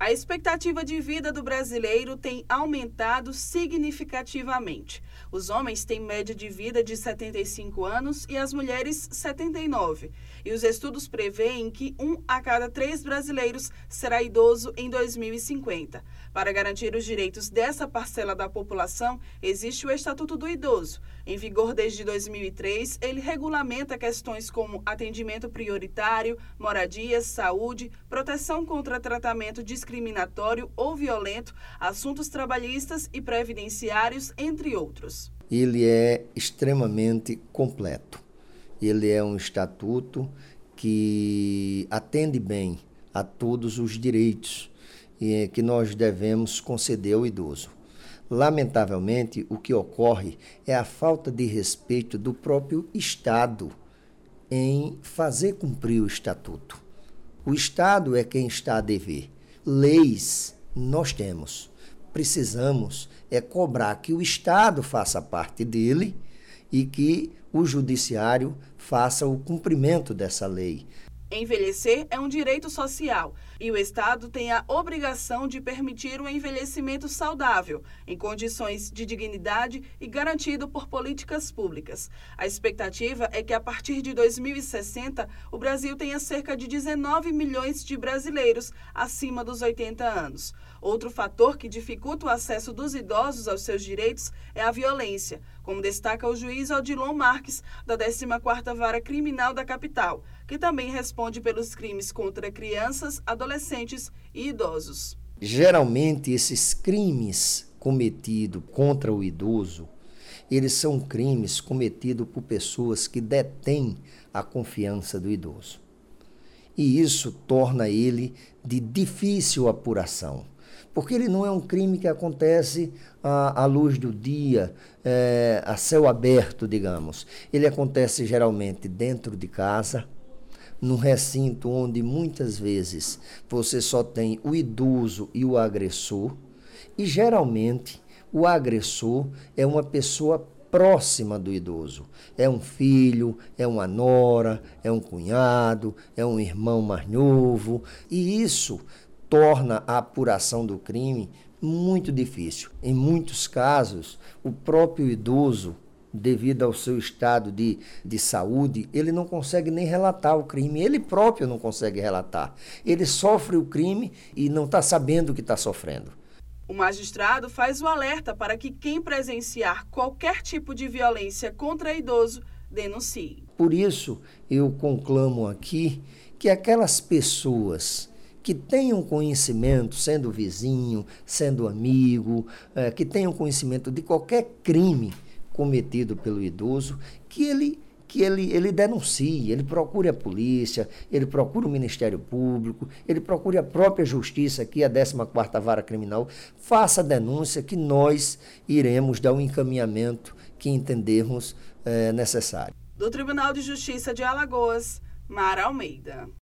A expectativa de vida do brasileiro tem aumentado significativamente. Os homens têm média de vida de 75 anos e as mulheres 79. E os estudos prevêem que 1 a cada 3 brasileiros será idoso em 2050. Para garantir os direitos dessa parcela da população, existe o Estatuto do Idoso. Em vigor desde 2003, ele regulamenta questões como atendimento prioritário, moradia, saúde, proteção contra tratamento discriminatório ou violento, assuntos trabalhistas e previdenciários, entre outros. Ele é extremamente completo. Ele é um estatuto que atende bem a todos os direitos que nós devemos conceder ao idoso. Lamentavelmente, o que ocorre é a falta de respeito do próprio Estado em fazer cumprir o estatuto. O Estado é quem está a dever. Leis nós temos. Precisamos cobrar que o Estado faça parte dele e que o judiciário faça o cumprimento dessa lei. Envelhecer é um direito social e o Estado tem a obrigação de permitir um envelhecimento saudável, em condições de dignidade e garantido por políticas públicas. A expectativa é que, a partir de 2060, o Brasil tenha cerca de 19 milhões de brasileiros acima dos 80 anos. Outro fator que dificulta o acesso dos idosos aos seus direitos é a violência, como destaca o juiz Odilon Marques, da 14ª Vara Criminal da capital, que também responde pelos crimes contra crianças, adolescentes e idosos. Geralmente, esses crimes cometidos contra o idoso, eles são crimes cometidos por pessoas que detêm a confiança do idoso. E isso torna ele de difícil apuração, porque ele não é um crime que acontece à luz do dia, a céu aberto, digamos. Ele acontece geralmente dentro de casa, num recinto onde muitas vezes você só tem o idoso e o agressor, e geralmente o agressor é uma pessoa próxima do idoso. É um filho, é uma nora, é um cunhado, é um irmão mais novo, e isso torna a apuração do crime muito difícil. Em muitos casos, o próprio idoso, devido ao seu estado de saúde, ele não consegue nem relatar o crime, ele próprio não consegue relatar. Ele sofre o crime e não está sabendo o que está sofrendo. O magistrado faz o alerta para que quem presenciar qualquer tipo de violência contra idoso denuncie. Por isso, eu conclamo aqui que aquelas pessoas que tenham conhecimento, sendo vizinho, sendo amigo, que tenham conhecimento de qualquer crime cometido pelo idoso, que ele denuncie, ele procure a polícia, ele procure o Ministério Público, ele procure a própria Justiça, aqui a 14ª Vara Criminal, faça a denúncia que nós iremos dar o encaminhamento que entendermos necessário. Do Tribunal de Justiça de Alagoas, Mara Almeida.